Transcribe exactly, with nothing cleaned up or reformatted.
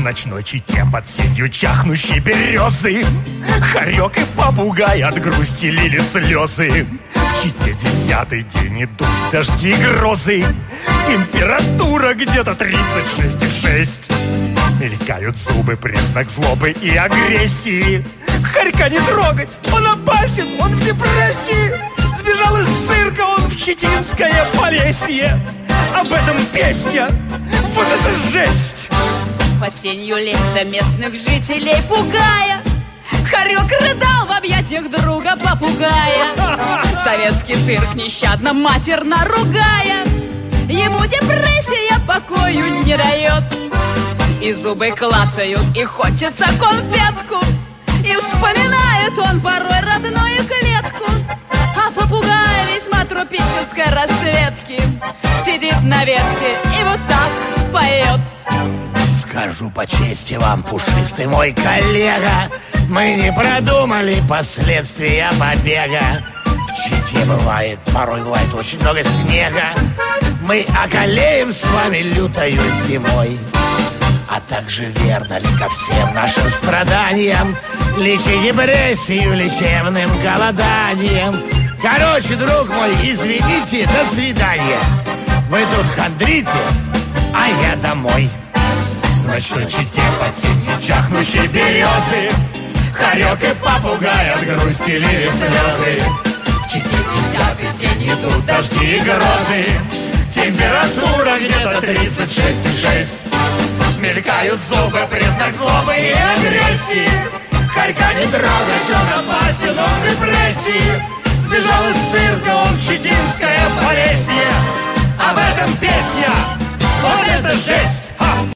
ночной Чите под сенью чахнущей березы хорек и попугай от грусти лили слезы. В Чите десятый день идут дожди и грозы. Температура где-то тридцать шесть и шесть. Мелькают зубы, признак злобы и агрессии. Хорька не трогать, он опасен, он в депрессии. Сбежал из цирка он в Читинское Полесье. Об этом песня, вот это жесть. Под сенью леса местных жителей пугая, хорек рыдал в объятиях друга попугая. Советский цирк нещадно матерно ругая, ему депрессия покою не дает. И зубы клацают, и хочется конфетку, и вспоминает он порой родную клетку. А попугай весьма тропической расцветки сидит на ветке и вот так поет. Скажу по чести вам, пушистый мой коллега, мы не продумали последствия побега. В Чите бывает, порой бывает очень много снега. Мы околеем с вами лютою зимой. А также верно ли ко всем нашим страданиям лечи депрессию лечебным голоданием. Короче, друг мой, извините, до свидания. Вы тут хандрите, а я домой. В ночной Чите под сенью чахнущей березы хорек и попугай от грусти лили слезы. В Чите десятый день идут дожди и грозы. Температура где-то тридцать шесть и шесть. Мелькают зубы, признак злобы и агрессии. Хорька не трогать, он опасен, он в депрессии. Сбежал из цирка он в Читинское Полесье. Об этом песня, вот это жесть.